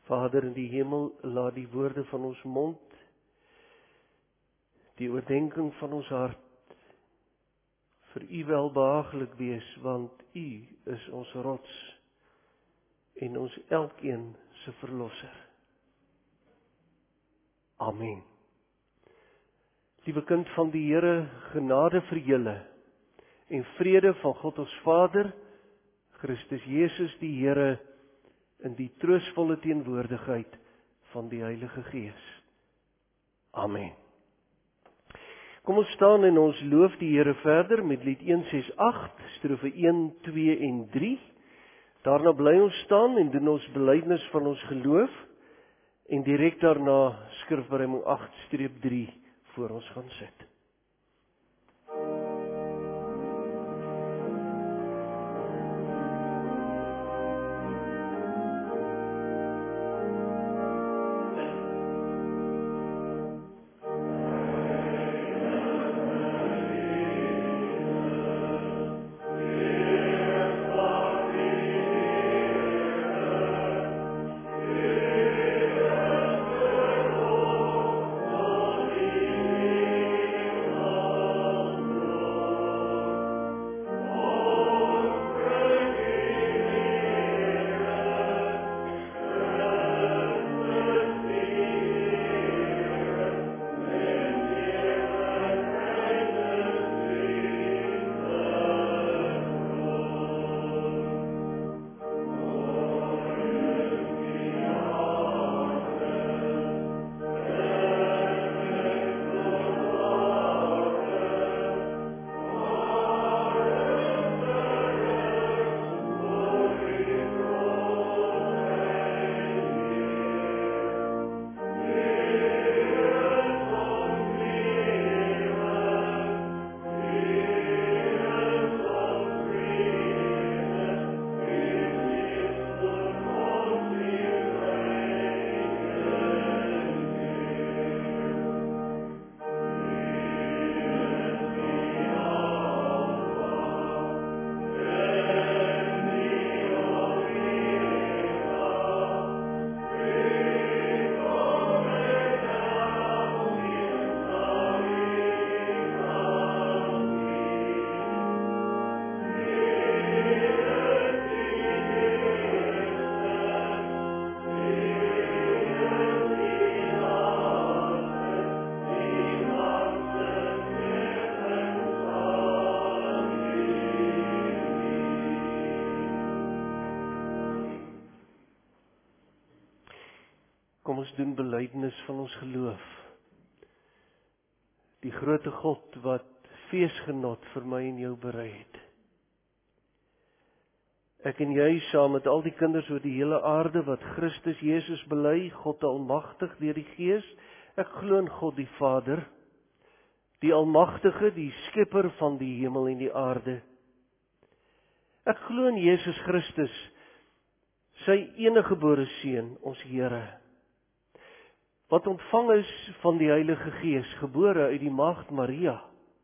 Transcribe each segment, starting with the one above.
Vader in die hemel, laat die woorde van ons mond, die oordenking van ons hart, vir U welbehaaglik wees, want U is ons rots en ons elkeen se verlosser. Amen. Liewe kind van die Here, genade vir julle en vrede van God ons Vader, Christus Jesus die Here, in die troostvolle teenwoordigheid van die Heilige Gees. Amen. Kom ons staan en ons loof die Here verder met lied 168, strofe 1, 2 en 3. Daarna bly ons staan en doen ons belydenis van ons geloof en direk daarna skrifberuiming 8-3 voor ons gaan sit. Kom ons doen belydenis van ons geloof. Die grootte God wat feesgenot vir my en jou berei het. Ek en jy saam met al die kinders oor die hele aarde wat Christus Jesus bely, God almagtig deur die Gees. Ek glo in God die Vader, die almagtige, die skepper van die hemel en die aarde. Ek glo in Jesus Christus, sy eniggebore Seun, ons Here, wat ontvang is van die Heilige Gees, gebore uit die maagd Maria,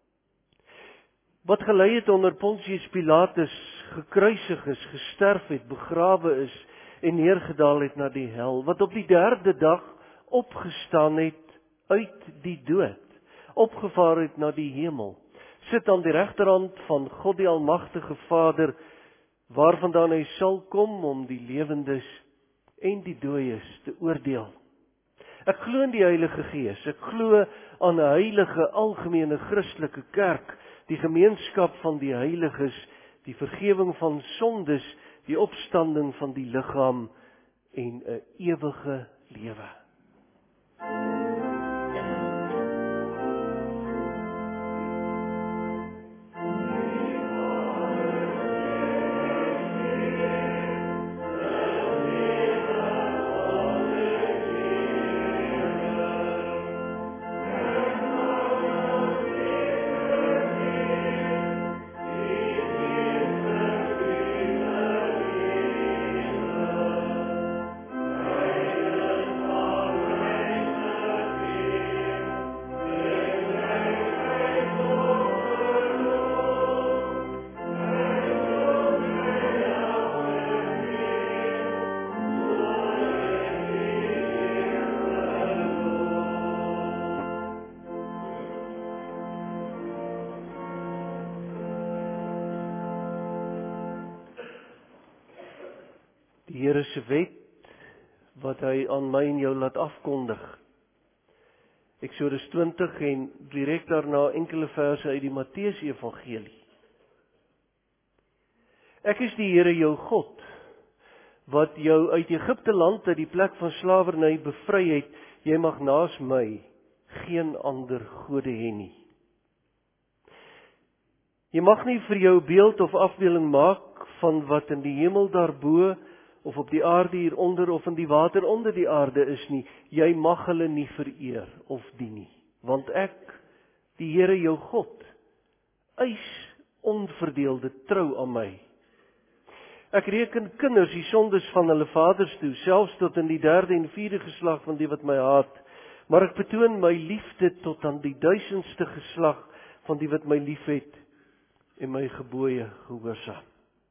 wat gelei het onder Pontius Pilatus, gekruisig is, gesterf het, begrawe is en neergedaal het na die hel, wat op die 3de dag opgestaan het uit die dood, opgevaar het na die hemel, sit aan die regterhand van God die almagtige Vader, waarvandaan hy sal kom om die lewendes en die dooies te oordeel. Ek glo in die Heilige Gees, ek glo aan 'n heilige algemene Christelike kerk, die gemeenskap van die heiliges, die vergifnis van sondes, die opstanding van die liggaam en 'n ewige lewe. Die Here se wet wat hy aan my en jou laat afkondig. Eksodus 20 en direk daarna enkele verse uit die Matteus Evangelie. Ek is die Here jou God, wat jou uit Egipte land, uit die plek van slawerny bevry het. Jy mag naas my geen ander gode hê nie. Jy mag nie vir jou beeld of afbeelding maak van wat in die hemel daarbo, of op die aarde hieronder, of in die water onder die aarde is nie. Jy mag hulle nie vereer of dien nie. Want ek, die Here jou God, eis onverdeelde trou aan my. Ek reken kinders die sondes van hulle vaders toe, selfs tot in die 3de en 4de geslag van die wat my haat. Maar ek betoon my liefde tot aan die 1000ste geslag van die wat my liefhet en my gebooie gehoorsaam.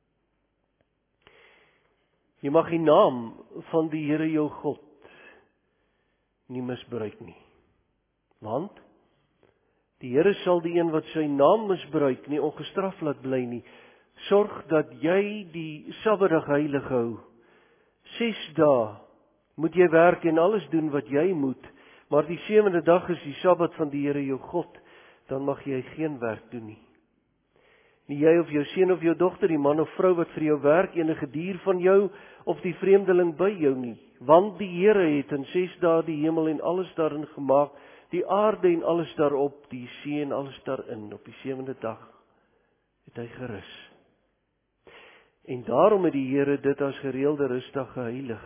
Jy mag die naam van die Here jou God nie misbruik nie. Want die Here sal die een wat sy naam misbruik nie ongestraf laat bly nie. Sorg dat jy die Sabbatdag heilig hou. 6 dae moet jy werk en alles doen wat jy moet, maar die 7de dag is die Sabbat van die Here jou God, dan mag jy geen werk doen nie. Nie jy of jou seun of jou dogter, die man of vrou wat vir jou werk, enige dier van jou of die vreemdeling by jou nie. Want die Here het in 6 dae die hemel en alles daarin gemaak, die aarde en alles daarop, die see en alles daarin. Op die 7de dag het hy gerus. En daarom het die Here dit as gereelde rusdag geheilig.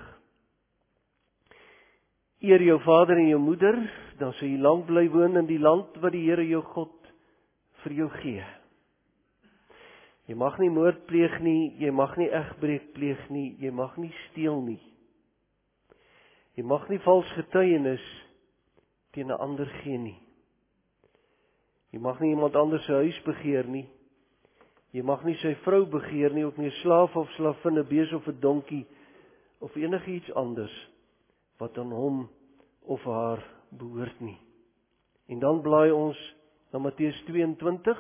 Eer jou vader en jou moeder, dan sal jy lank bly woon in die land wat die Here jou God vir jou gee. Jy mag nie moord pleeg nie, jy mag nie egbreek pleeg nie, jy mag nie steel nie. Jy mag nie vals getuienis teen 'n ander gee nie. Jy mag nie iemand anders se huis begeer nie. Jy mag nie sy vrou begeer nie, ook nie 'n slaaf of slavin, 'n bees of 'n donkie, of enigiets anders wat aan hom of haar behoort nie. En dan blaai ons na Matteus 22,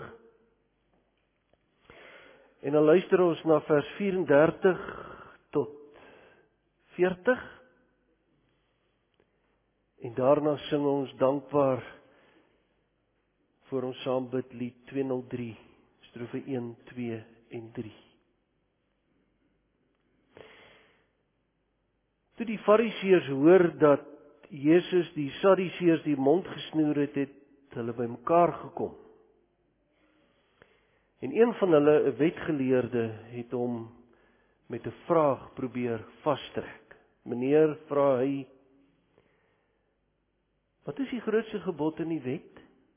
en dan luister ons na vers 34 tot 40, en daarna sing ons dankbaar voor ons saam bid lied 203, strofe 1, 2 en 3. Toe die Fariseërs hoor dat Jesus die Sadduseërs die mond gesnoer het, het hulle bymekaar gekom. En een van hulle, 'n wetgeleerde, het hom met 'n vraag probeer vastrek. Meneer, vra hy, wat is die grootste gebod in die wet?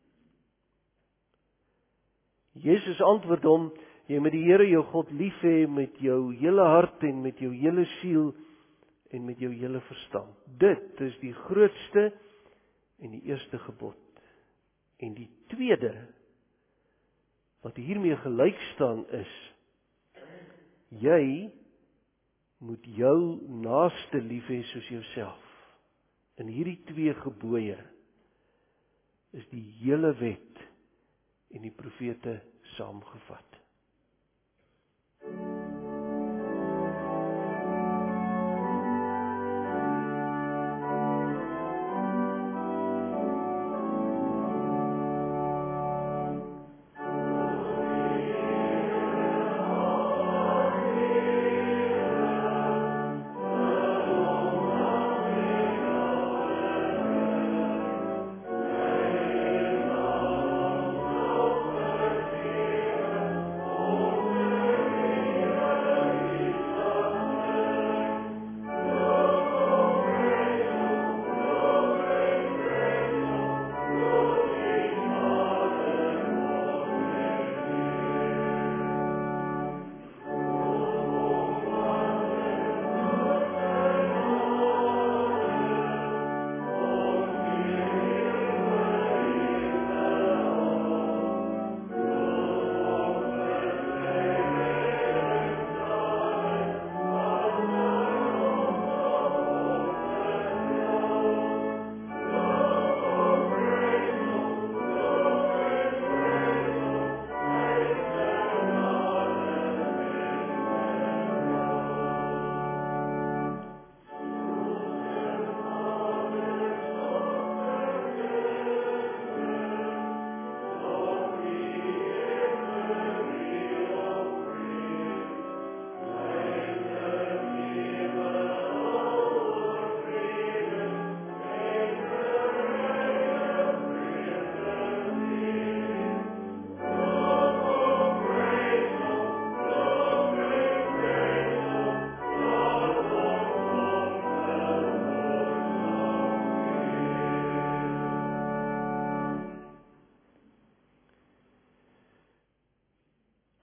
Jesus antwoord hom, jy moet die Here jou God lief hê met jou hele hart en met jou hele siel en met jou hele verstand. Dit is die grootste en die eerste gebod. En die tweede, wat hiermee gelyk staan is, jy moet jou naaste lief hê soos jouself. In hierdie 2 gebooie is die hele wet en die profete saamgevat.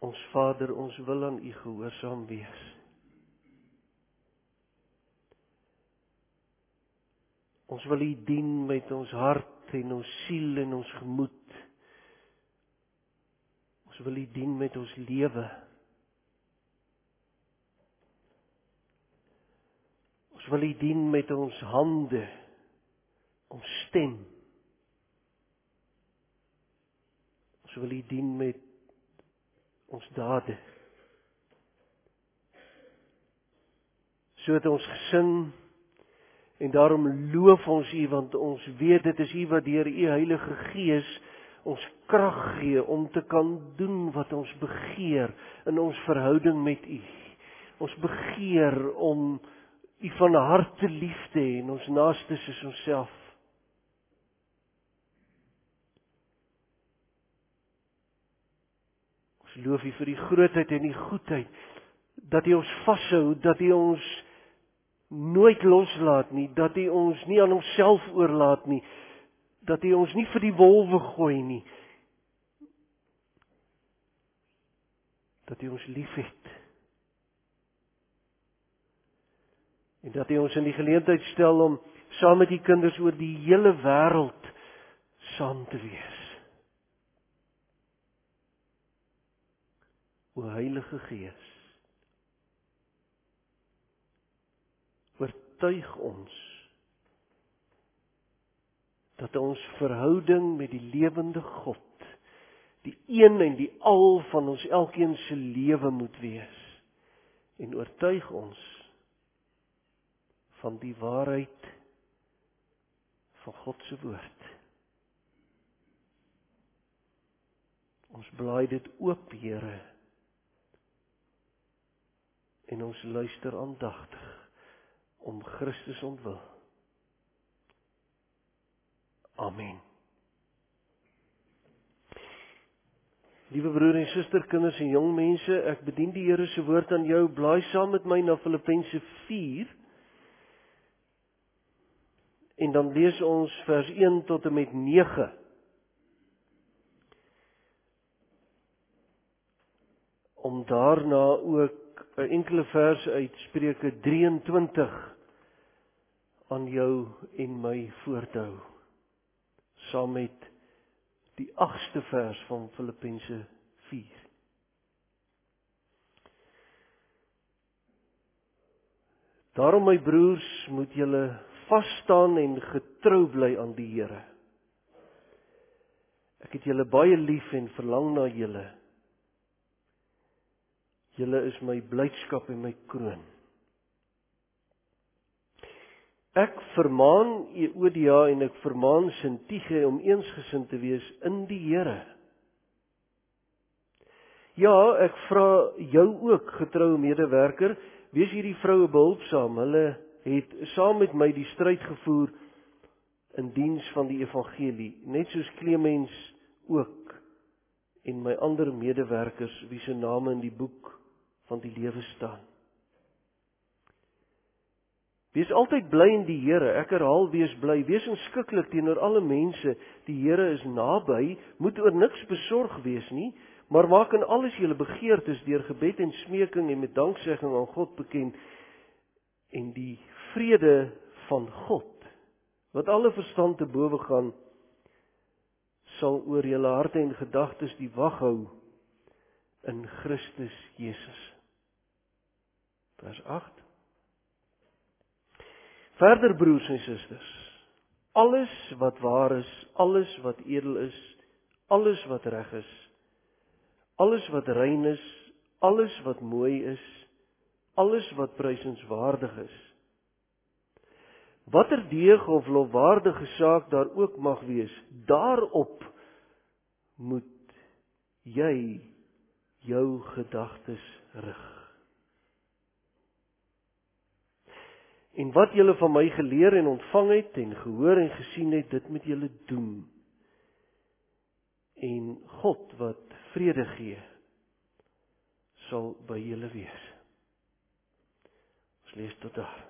Ons Vader, ons wil aan U gehoorsaam wees. Ons wil U dien met ons hart en ons siel en ons gemoed. Ons wil U dien met ons lewe. Ons wil U dien met ons hande, ons stem. Ons wil U dien met ons dade. So het ons gesing, en daarom loof ons U, want ons weet dit is U wat deur U Heilige Gees ons krag gee om te kan doen wat ons begeer in ons verhouding met U. Ons begeer om U van harte lief te hê en ons naaste soos onsself. Ons loof U vir die grootheid en die goedheid, dat U ons vashou, dat U ons nooit loslaat nie, dat U ons nie aan homself oorlaat nie, dat U ons nie vir die wolwe gooi nie, dat U ons liefhet, en dat U ons in die geleentheid stel om saam met die kinders oor die hele wêreld saam te wees. O Heilige Gees, oortuig ons dat ons verhouding met die lewende God, die een en die al van ons elkeen se lewe moet wees, en oortuig ons van die waarheid van God se woord. Ons blaai dit oop, Here, en ons luister aandagtig om Christus ontwil. Amen. Liewe broer en suster, kinders en jong mense, ek bedien die Here se woord aan jou. Blaai saam met my na Filippense 4. En dan lees ons vers 1 tot en met 9. Om daarna ook 'n enkele vers uit Spreuke 23 aan jou en my voor te hou, saam met die 8ste vers van Filippense 4. Daarom, my broers, moet julle vas staan en getrou bly aan die Here. Ek het julle baie lief en verlang na julle. Julle is my blydskap en my kroon. Ek vermaan Euodia en ek vermaan Sintige om eensgesind te wees in die Here. Ja, ek vra jou ook, getroue medewerker, wees hierdie vroue behulpsaam. Hulle het saam met my die stryd gevoer in diens van die evangelie, net soos Clemens ook en my ander medewerkers wie se name in die boek van die lewe staan. Wees altyd bly in die Here. Ek herhaal, wees bly. Wees inskikkelik teenoor alle mense. Die Here is naby. Moet oor niks besorg wees nie, maar maak in alles julle begeertes deur gebed en smeking en met danksegging aan God bekend. En die vrede van God, wat alle verstand te bowe gaan, sal oor julle harte en gedagtes die wag hou in Christus Jesus. Vers 8. Verder, broers en susters, alles wat waar is, alles wat edel is, alles wat reg is, alles wat rein is, alles wat mooi is, alles wat prysenswaardig is, watter deeg of lofwaardige saak daar ook mag wees, daarop moet jy jou gedagtes rig. En wat julle van my geleer en ontvang het en gehoor en gesien het, dit moet julle doen. En God wat vrede gee, sal by julle wees. Ons lees tot daar.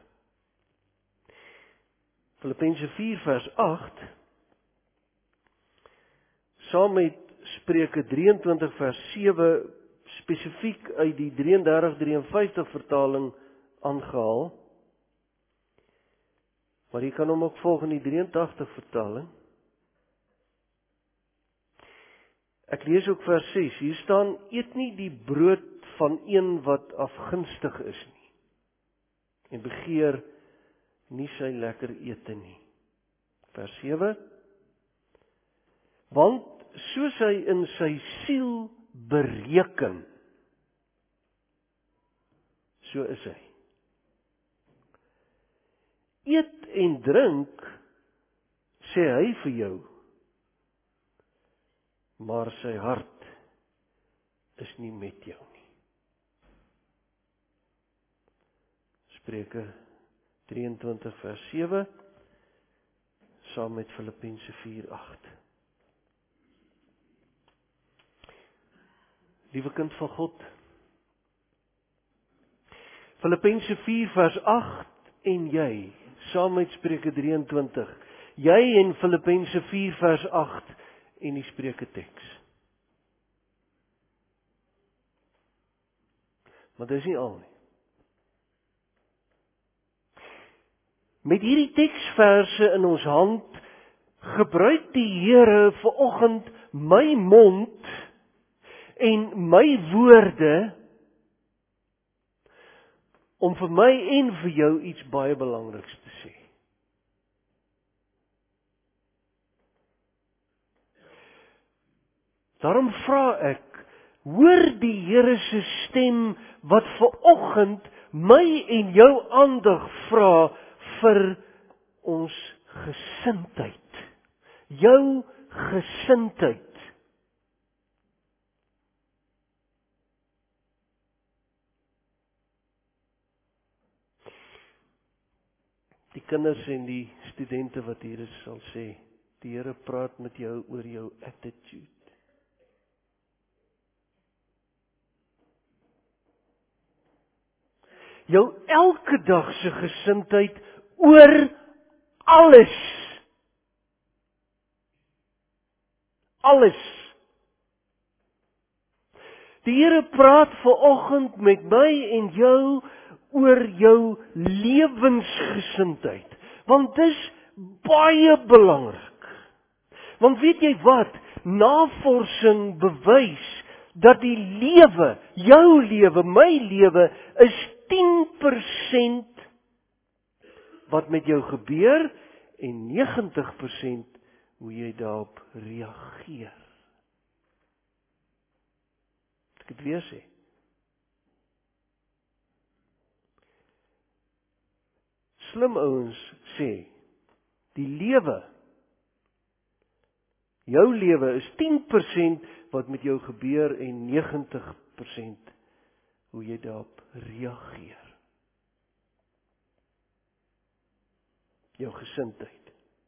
Filippense 4 vers 8, saam met Spreuke 23 vers 7, spesifiek uit die 33-53 vertaling aangehaal. Maar jy kan hom ook volg in die 83 vertaling. Ek lees ook vers 6. Hier staan: eet nie die brood van een wat afgunstig is nie, en begeer nie sy lekker ete nie. Vers 7. Want soos hy in sy siel bereken, so is hy. Eet en drink, sê hy vir jou, maar sy hart is nie met jou nie. Spreuke 23 vers 7, saam met Filippense 4:8. Liewe kind van God, Filippense 4 vers 8 en jy, saam met Spreuke 23, jy en Filippense 4 vers 8 en die Spreuke teks. Maar dis nie al nie. Met hierdie teksverse in ons hand, gebruik die Here vanoggend my mond en my woorde om vir my en vir jou iets baie belangriks te sê. Daarom vra ek, hoor die Here se stem wat vanoggend my en jou aandag vra vir ons gesindheid. Jou gesindheid. Die kinders en die studente wat hier is sal sê, die Here praat met jou oor jou attitude. Jou elke dag se gesindheid oor alles. Alles. Die Here praat vanoggend met my en jou oor jou lewensgesindheid. Want dis baie belangrik. Want weet jy wat? Navorsing bewys dat die lewe, jou lewe, my lewe is 10% wat met jou gebeur en 90% hoe jy daarop reageer. Ek het weer sê. Slim ouens sê, die lewe, jou lewe is 10% wat met jou gebeur en 90% hoe jy daarop reageer. Jou gesindheid.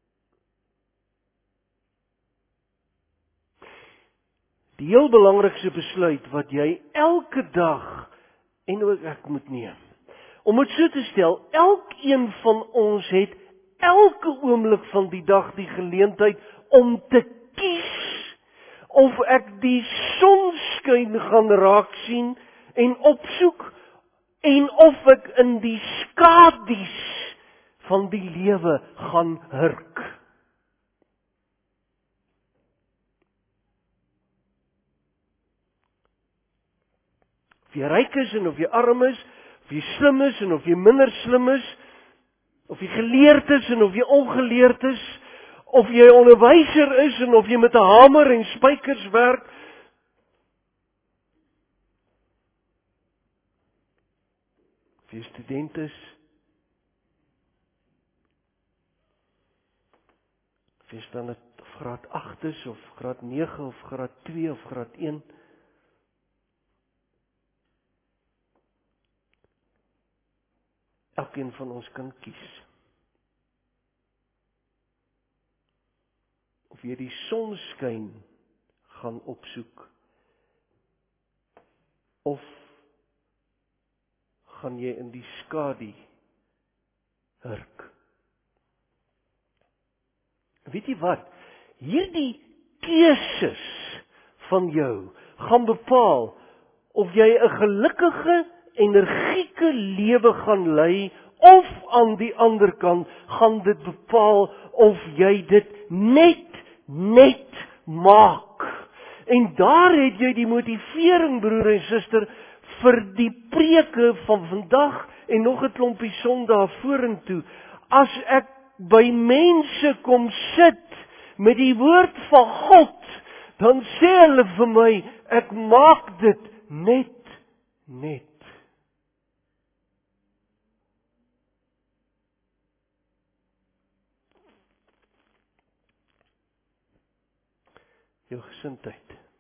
Die heel belangrikste besluit wat jy elke dag en ook ek moet neem. Om dit so te stel, elkeen van ons het elke oomblik van die dag die geleentheid om te kies of ek die sonskyn gaan raak sien en opsoek en of ek in die skadu's van die lewe gaan hurk. Of jy ryk is en of jy arm is, of jy slim is en of jy minder slim is, of jy geleerd is en of jy ongeleerd is, of jy onderwyser is en of jy met 'n hamer en spykers werk, of jy student is, of jy staan het graad 8 is, of graad 9, of graad 2, of graad 1, elkeen van ons kan kies. Of jy die sonskyn gaan opsoek, of gaan jy in die skadu hurk. Weet jy wat? Hierdie keuses van jou gaan bepaal of jy 'n gelukkige, energieke lewe gaan lei, of aan die ander kant gaan dit bepaal of jy dit net maak. En daar het jy die motivering, broer en suster, vir die preke van vandag en nog 'n klompie Sondae vorentoe. As ek by mense kom sit met die woord van God, dan sê hulle vir my, ek maak dit net. Jou gesindheid.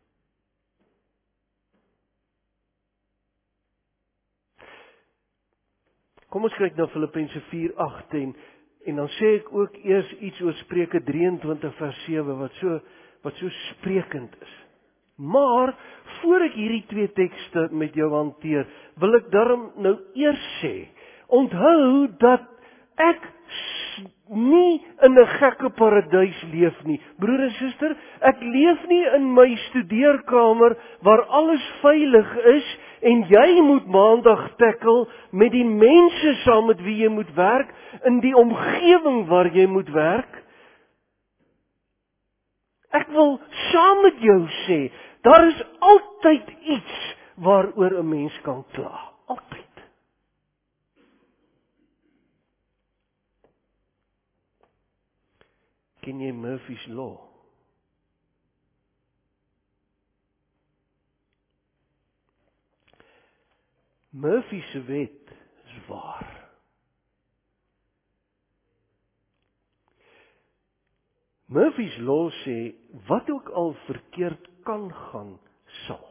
Kom ons kyk na Filippense 4:8 en dan sê ek ook eers iets oor Spreuke 23 vers 7 wat so sprekend is. Maar voor ek hierdie twee tekste met jou hanteer, wil ek daarom nou eers sê, onthou dat ek nie in 'n gekke paradys leef nie. Broer en suster, ek leef nie in my studeerkamer waar alles veilig is en jy moet maandag tackle met die mense saam met wie jy moet werk, in die omgewing waar jy moet werk. Ek wil saam met jou sê, daar is altyd iets waaroor 'n mens kan kla. Altyd. Ken jy Murphy's Law? Murphy se wet is waar. Murphy's Law sê, wat ook al verkeerd kan gaan, sal.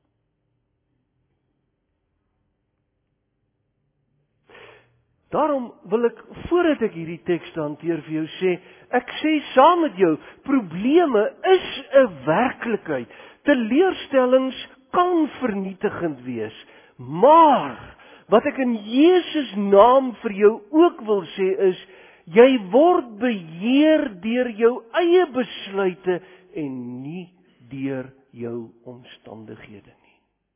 Daarom wil ek, voordat ek hierdie tekste hanteer vir jou sê, ek sê saam met jou, probleme is 'n werklikheid. Teleurstellings kan vernietigend wees. Maar, wat ek in Jesus naam vir jou ook wil sê is, jy word beheer deur jou eie besluite en nie deur jou omstandighede nie.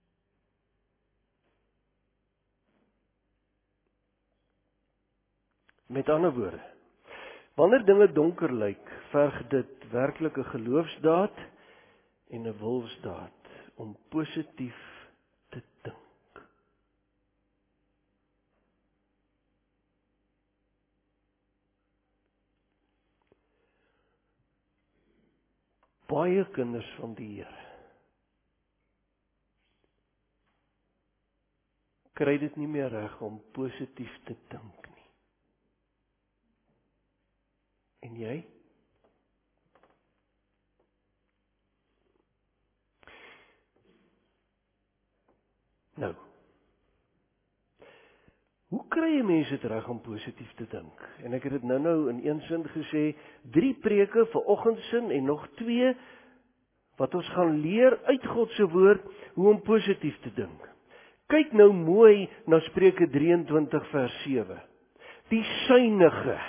Met ander woorde, wanneer dinge donker lyk, verg dit werklike geloofsdaad en 'n wilsdaad om positief te dink. Baie kinders van die Here kry dit nie meer reg om positief te dink nie. En jy? Nou, hoe kry 'n mens dit reg om positief te dink? En ek het dit nou in een sin gesê, 3 preke vir oggendsin en nog 2 wat ons gaan leer uit God se woord hoe om positief te dink. Kyk nou mooi na Spreuke 23 vers 7. Die synige.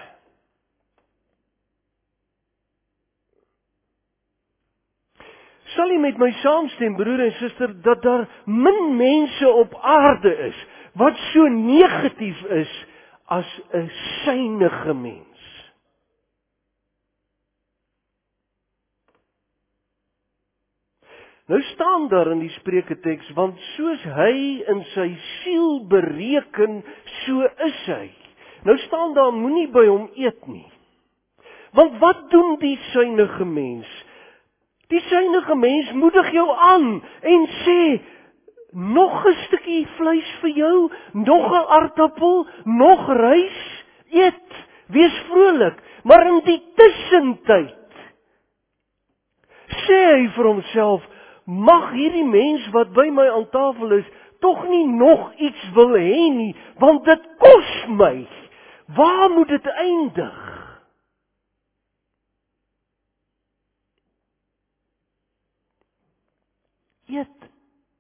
Sal jy met my saamstem, broer en suster, dat daar min mense op aarde is wat so negatief is as 'n synige mens? Nou staan daar in die Spreuke teks, want soos hy in sy siel bereken, so is hy. Nou staan daar, moenie by hom eet nie. Want wat doen die synige mens? Die synige mens moedig jou aan en sê, nog 'n stukkie vleis vir jou, nog 'n aardappel, nog rys, eet, wees vrolik. Maar in die tussentyd sê hy vir homself, mag hierdie mens wat by my aan tafel is, tog nie nog iets wil hê nie, want dit kos my. Waar moet dit eindig? Eet.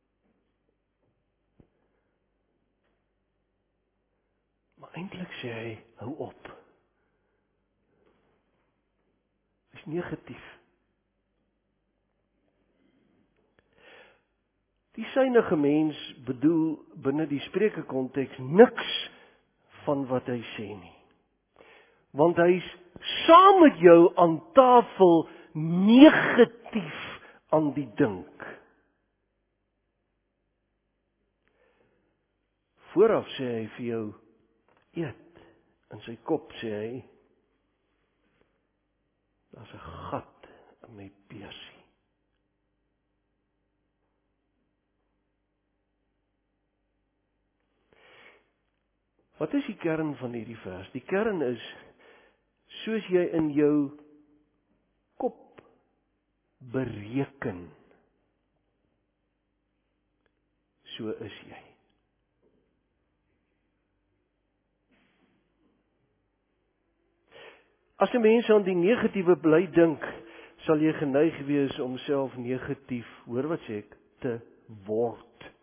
Maar eintlik sê hy, hou op. Dis negatief. Die synige mens bedoel binne die Spreuke konteks niks van wat hy sê nie. Want hy's saam met jou aan tafel negatief aan die dink. Vooraf sê hy vir jou, eet. In sy kop sê hy, daar's 'n gat in my beursie. Wat is die kern van hierdie vers? Die kern is, soos jy in jou kop bereken, so is jy. As 'n mens aan die negatiewe bly dink, sal jy geneig wees om self negatief, hoor wat sê ek, te word.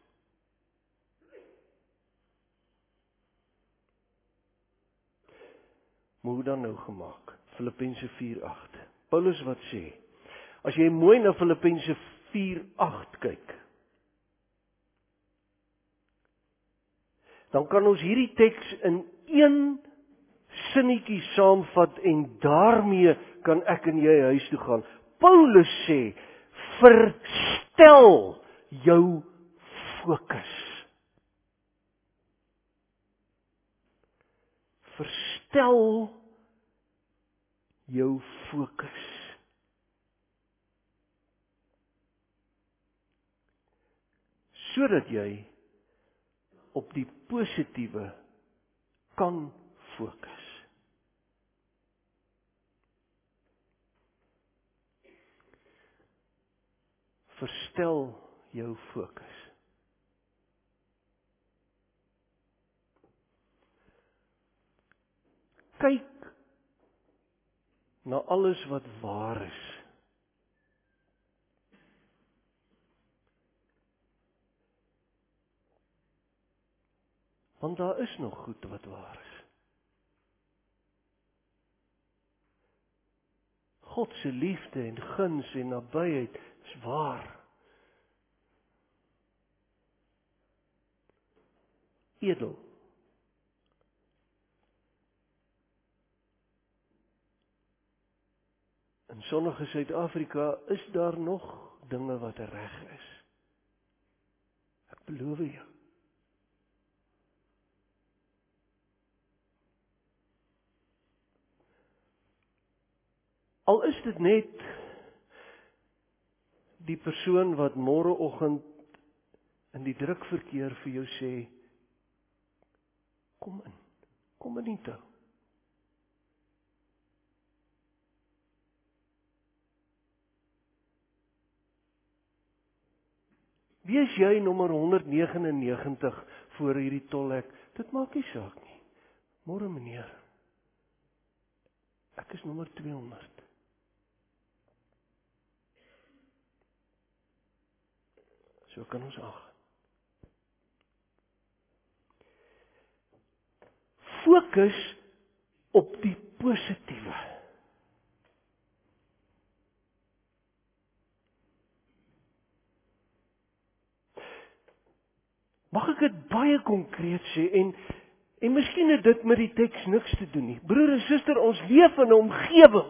Maar hoe dan nou gemaak? Filippense 4:8. Paulus wat sê, as jy mooi na Filippense 4:8 kyk, dan kan ons hierdie teks in een sinnetjie saamvat en daarmee kan ek en jy huis toe gaan. Paulus sê, verstel jou fokus. Verstel jou fokus. Sodat jy op die positiewe kan fokus. Verstel jou fokus. Kyk na alles wat waar is. Want daar is nog goed wat waar is. God se liefde en guns en nabyheid is waar. Edel. In sonnige Suid-Afrika is daar nog dinge wat reg is. Ek beloof jou. Al is dit net die persoon wat môreoggend in die drukverkeer vir jou sê, kom in die tou. Wie is jy nommer 199 voor hierdie tolhek? Dit maak nie saak nie. Môre meneer, ek is nommer 200. So kan ons aan. Fokus op die positiewe. Mag ek dit baie konkreet sê en miskien het dit met die teks niks te doen nie. Broer en suster, ons leef in 'n omgewing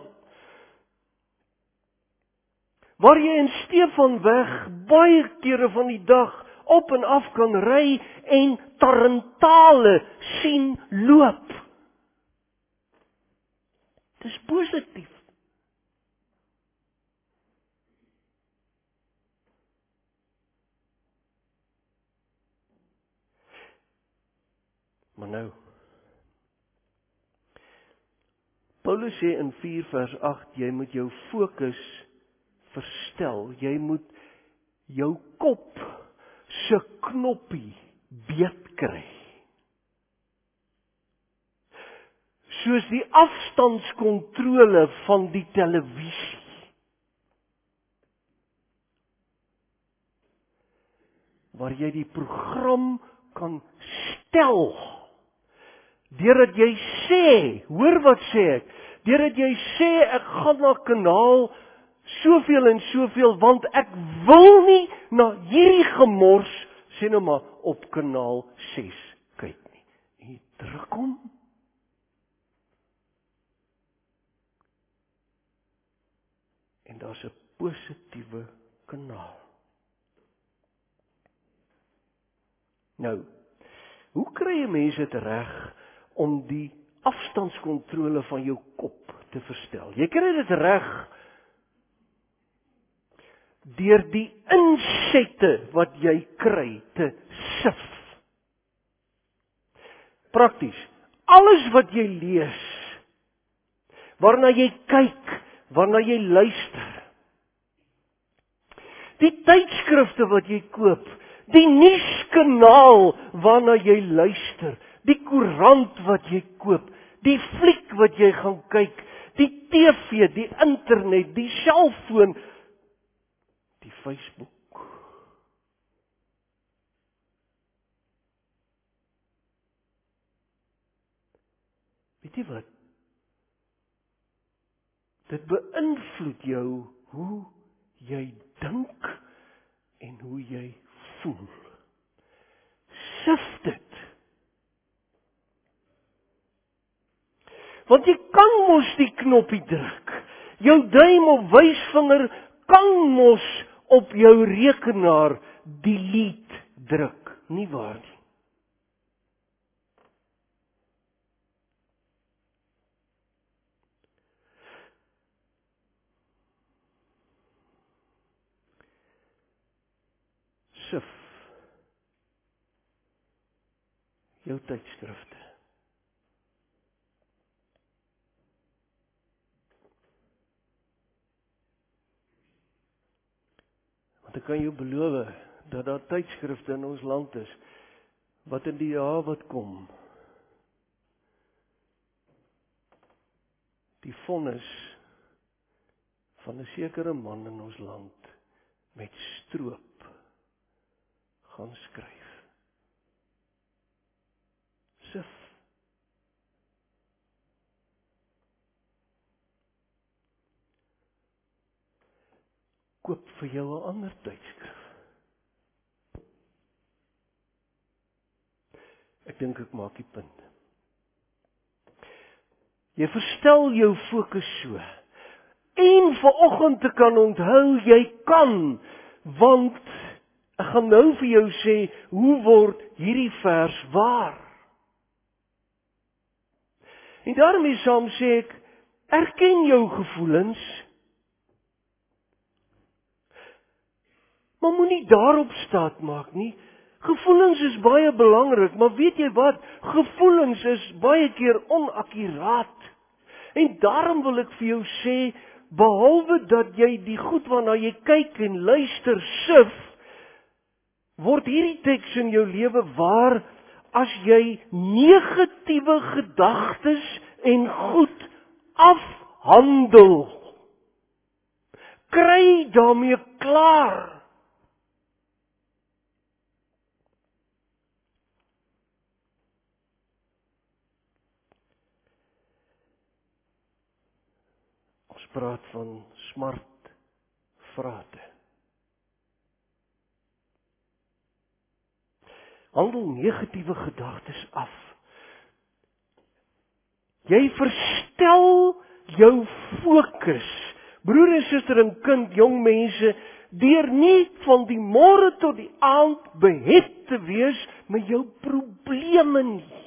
waar jy in Stefanweg baie kere van die dag op en af kan ry en tarantale sien loop. Dis positief. Maar nou, Paulus sê in 4 vers 8, jy moet jou fokus verstel. Jy moet jou kop se knoppie beet kry. Soos die afstandskontrole van die televisie. Waar jy die program kan stel. Deurdat jy sê, hoor wat sê ek, deurdat jy sê ek gaan na kanaal soveel en soveel, want ek wil nie na hierdie gemors, sê nou maar, op kanaal 6 kyk nie. En jy druk hom. En daar's 'n positiewe kanaal. Nou, hoe kry jy mense dit reg om die afstandskontrole van jou kop te verstel? Jy kry dit reg deur die insette wat jy kry te sif. Prakties, alles wat jy lees, waarna jy kyk, waarna jy luister, die tydskrifte wat jy koop, die nuuskanaal waarna jy luister, die koerant wat jy koop, die fliek wat jy gaan kyk, die TV, die internet, die selfoon, die Facebook. Weet jy wat? Dit beïnvloed jou hoe jy dink en hoe jy voel. Sif dit. Want jy kan mos die knoppie druk. Jou duim of wysvinger kan mos op jou rekenaar delete druk. Nie waar nie. Sif jou tydskrifte. Want ek kan jou beloof dat daar tydskrifte in ons land is wat in die jaar wat kom die vonnis van 'n sekere man in ons land met stroop gaan skryf. Sif. Koop vir jou 'n ander tydskrif. Ek dink ek maak die punt. Jy verstel jou fokus so. En vanoggend te kan onthou, jy kan, want ek gaan nou vir jou sê, hoe word hierdie vers waar? En daarmee saam sê ek, erken jou gevoelens, maar moenie daarop staat maak nie. Gevoelens is baie belangrik, maar weet jy wat? Gevoelens is baie keer onakkuraat. En daarom wil ek vir jou sê, behalwe dat jy die goed waarna jy kyk en luister sif, word hierdie teks in jou lewe waar as jy negatiewe gedagtes en goed afhandel. Kry daarmee klaar. Ons praat van smartvrate. Handel negatiewe gedagtes af. Jy verstel jou fokus, broer en suster en kind, jong mense, deur nie van die môre tot die aand behet te wees met jou probleme nie.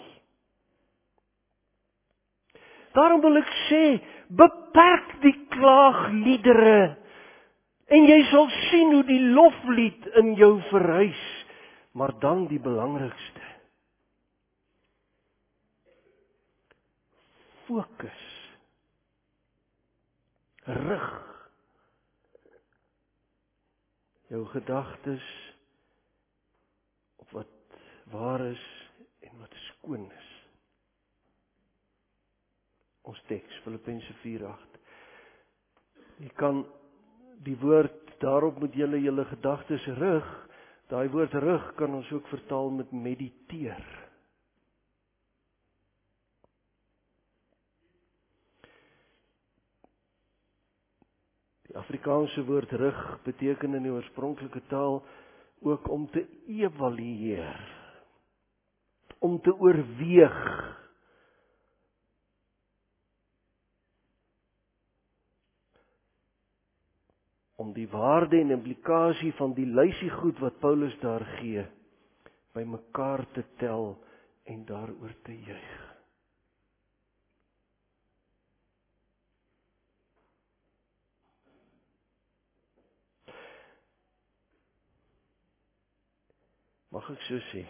Daarom wil ek sê, beperk die klaagliedere en jy sal sien hoe die loflied in jou verhuis. Maar dan die belangrikste. Fokus. Rig jou gedagtes op wat waar is en wat skoon is. Ons teks, Filippense 4:8. Jy kan die woord, daarop moet julle gedagtes rig. Daai woord rig kan ons ook vertaal met mediteer. Die Afrikaanse woord rig beteken in die oorspronklike taal ook om te evalueer, om te oorweeg. Om die waarde en implikasie van die lysie goed wat Paulus daar gee, by mekaar te tel en daaroor te juig. Mag ek so sê?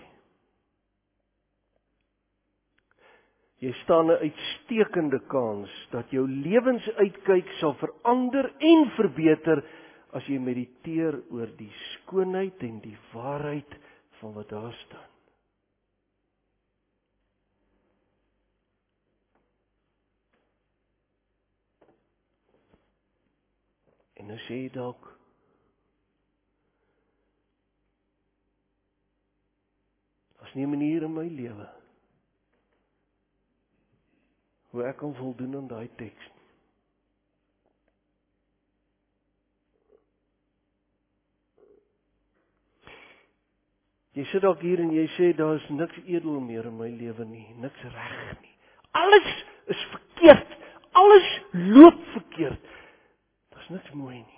Jy staan 'n uitstekende kans dat jou lewensuitkyk sal verander en verbeter as jy mediteer oor die skoonheid en die waarheid van wat daar staan. En nou sê jy dalk, daar's nie 'n manier in my lewe hoe ek kan voldoen aan daai teks nie. Jy sit dalk hier en jy sê, daar's niks edel meer in my lewe nie, niks reg nie. Alles is verkeerd, alles loop verkeerd. Daar's niks mooi nie.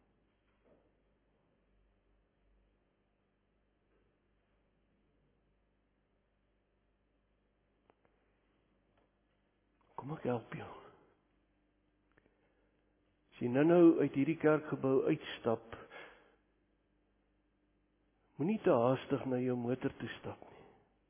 Kom ek help jou. As jy nou uit hierdie kerkgebou uitstap, moenie te haastig na jou motor toe stap nie.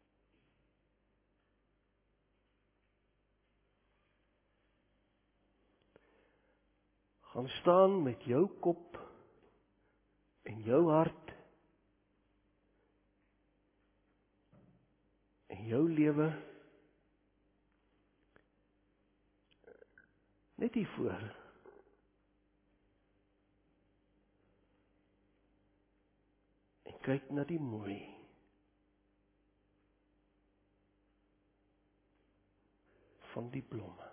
Gaan staan met jou kop en jou hart en jou lewe net hier voor. En kyk na die mooi. Van die blomme.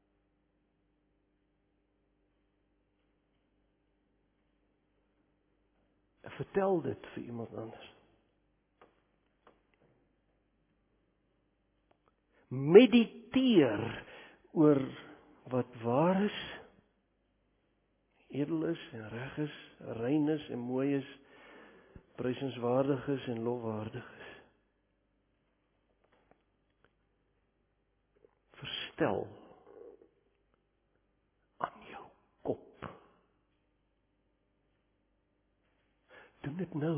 En vertel dit vir iemand anders. Mediteer oor wat waar is, edel is en reg is, rein is en mooi is, prysenswaardig is en lofwaardig is. Verstel aan jou kop. Doen dit nou.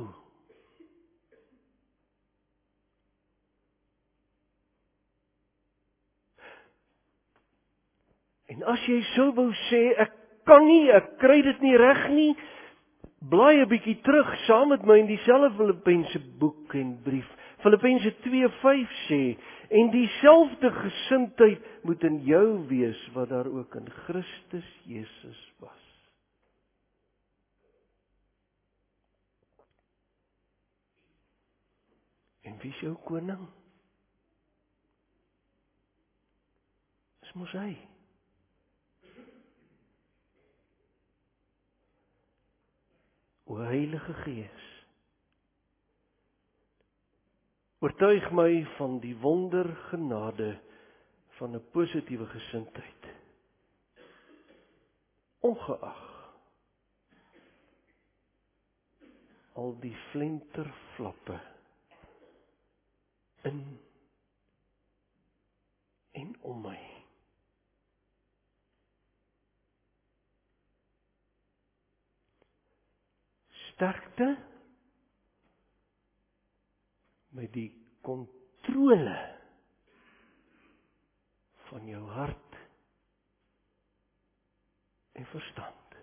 En as jy so wou sê, ek kan nie, ek kry dit nie reg nie, blaai 'n bietjie terug saam met my in dieselfde Filippense boek en brief. Filippense 2:5 sê, en dieselfde gesindheid moet in jou wees wat daar ook in Christus Jesus was. En wie is jou koning? Dis mos hy. O Heilige Gees, oortuig my van die wondergenade van 'n positiewe gesindheid, ongeag al die flenterflappe in en om my. Sterkte met die kontrole van jou hart en verstand.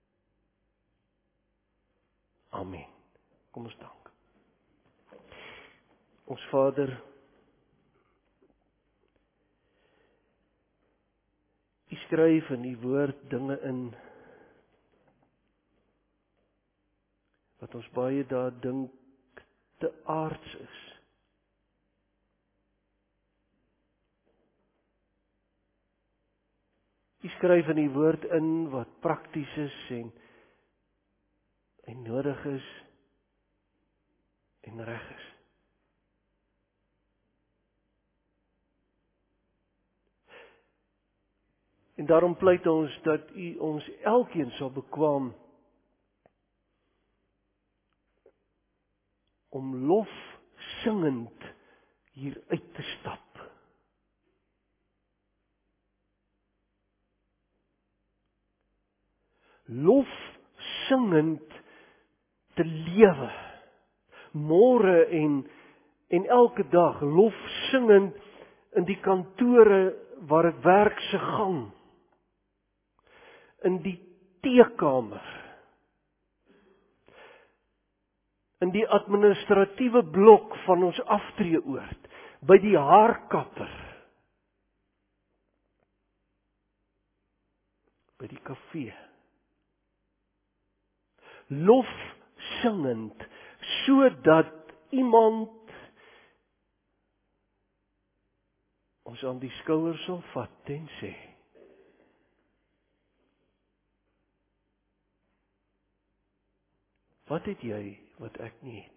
Amen. Kom ons dank. Ons Vader, U skryf in die woord dinge in wat ons baie daar dink te aards is. U skryf in die woord in wat prakties is en nodig is en reg is. En daarom pleit ons dat U ons elkeen sal bekwam om lof singend hier uit te stap. Lof singend te lewe. Môre en elke dag lof singend in die kantore waar ek werk se gang. In die teekamer. In die administratiewe blok van ons aftreeoord. By die haarkapper. By die kafee. Lof singend, sodat iemand ons aan die skouer sal vat en sê, wat het jy wat ek nie het?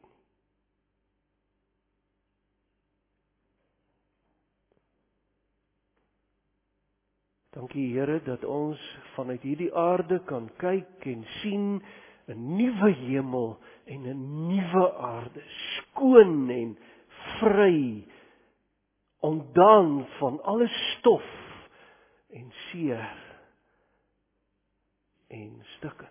Dankie Here dat ons vanuit hierdie aarde kan kyk en sien 'n nuwe hemel en 'n nuwe aarde, skoon en vry, ontdaan van alle stof en seer en stikkend.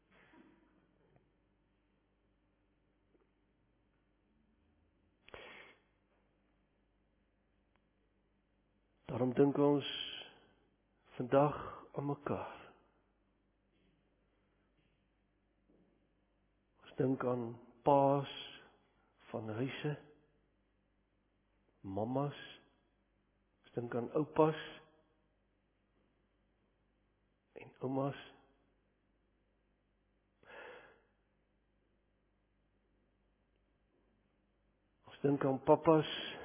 Daarom dink ons vandag aan mekaar. Ons dink aan paas van huise, mammas, ons dink aan oupas en oumas. Ons dink aan papas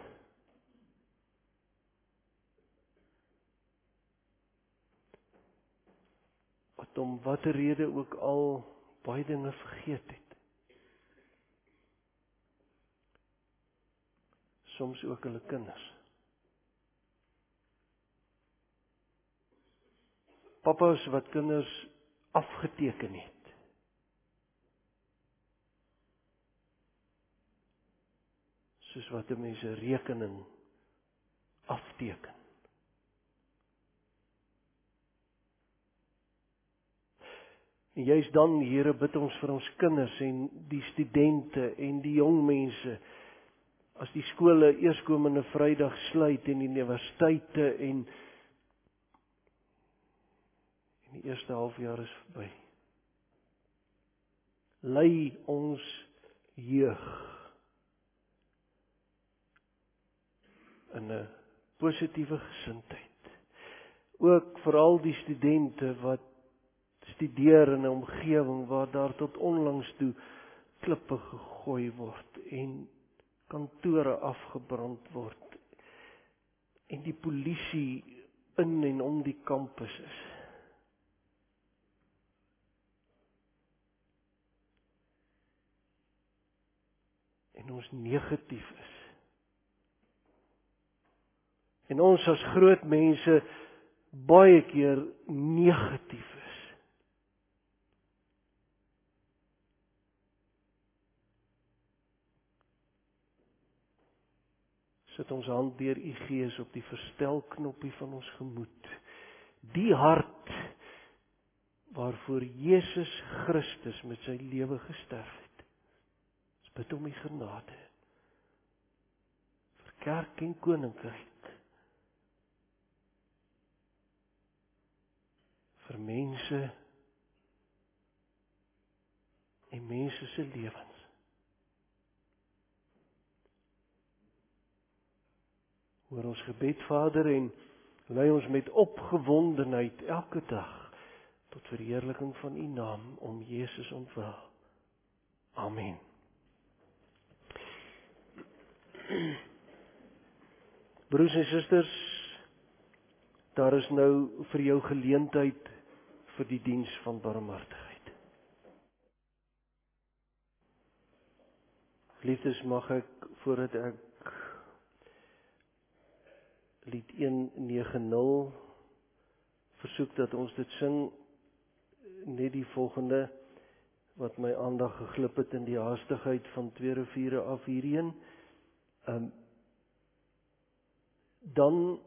wat om watter rede ook al baie dinge vergeet het. Soms ook hulle kinders. Papas wat kinders afgeteken het. Soos wat 'n mens 'n rekening afteken. En juist dan, Here, bid ons vir ons kinders en die studente en die jong mense, as die skole eerskomende Vrydag sluit en die universiteite en die eerste halfjaar is verby. Lei ons jeug in 'n positiewe gesindheid. Ook vir al die studente wat studeer in 'n omgewing waar daar tot onlangs toe klippe gegooi word en kantore afgebrand word en die polisie in en om die kampus is. En ons negatief is. En ons as groot mense baie keer negatief is. Sit ons hand deur U Gees op die verstelknoppie van ons gemoed. Die hart waarvoor Jesus Christus met sy lewe gesterf het. Ons bid om U genade. Vir kerk en koninkryk. Vir mense en mense se lewens. Hoor ons gebed, Vader, en lei ons met opgewondenheid elke dag tot verheerliking van U naam om Jesus ontwil. Amen. Broers en susters, Daar is nou vir jou geleentheid vir die diens van barmhartigheid. Liefdes, mag ek, voordat ek lied 190 versoek dat ons dit sing, net die volgende, wat my aandag geglip het in die haastigheid van 2 riviere af hierheen. Dan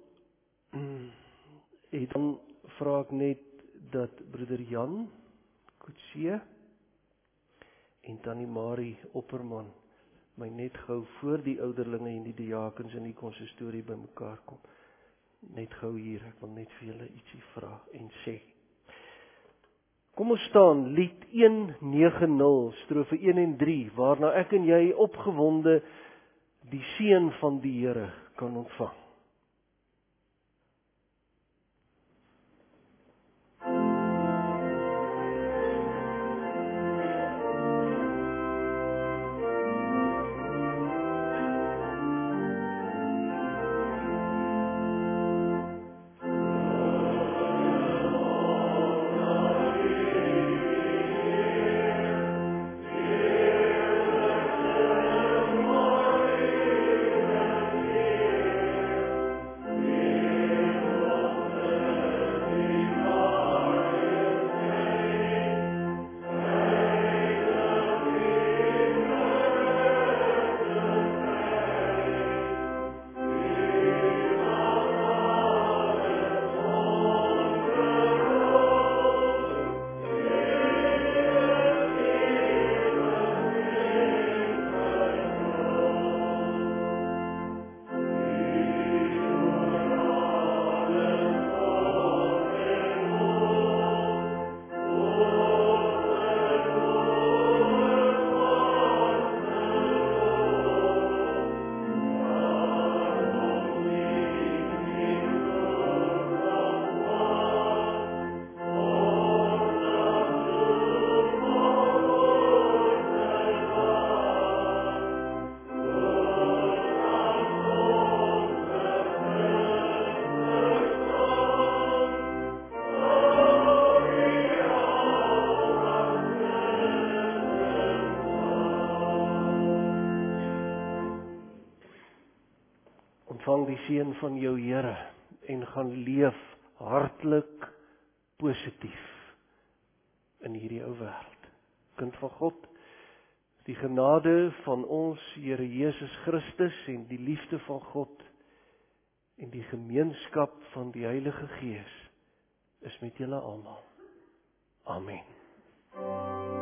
vra ek net dat broeder Jan Kutsie en tannie Marie Opperman my net gou voor die ouderlinge en die diakens in die konsistorie bymekaar kom. Net gou hier, ek wil net vir julle ietsie vra en sê. Kom ons staan, lied 190, strofe 1 en 3, waarna ek en jy opgewonde die seën van die Here kan ontvang. Ontvang die seën van jou Here en gaan leef hartlik positief in hierdie ou wêreld. Kind van God, die genade van ons Here Jesus Christus en die liefde van God en die gemeenskap van die Heilige Gees is met julle almal. Amen.